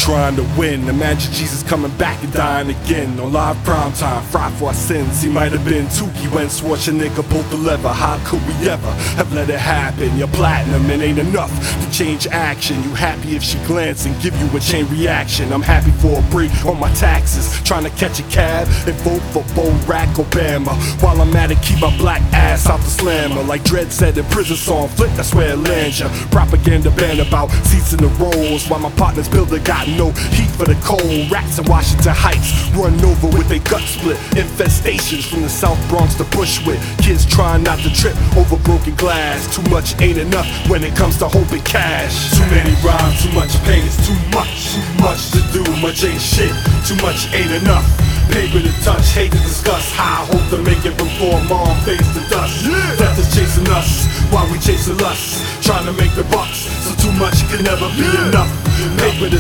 trying to win. Imagine Jesus coming back and dying again on live prime time. Fried for our sins. He might have been Tukey when Schwarzenegger pulled the lever. How could we ever have let it happen? You're platinum, it ain't enough to change action. You happy if she glance and give you a chain reaction. I'm happy for a break on my taxes, trying to catch a cab and vote for Barack Obama. While I'm at it, keep my black ass out the slammer. Like Dredd said in Prison Song, Flick, that's where it lands ya. Propaganda band about seats in the rolls, while my partner's builder got no heat for the cold. Rats in Washington Heights run over with their gut split. Infestations from the South Bronx to Bushwick. Kids trying not to trip over broken glass. Too much ain't enough when it comes to hoping cash. Too many rhymes, too much pain, it's too much. Much to do, much ain't shit. Too much ain't enough. Paper to touch, hate to discuss. How I hope to make it before mom fades to dust. Death is chasing us while we chasing lust, trying to make the bucks, so too much can never be enough. Paper to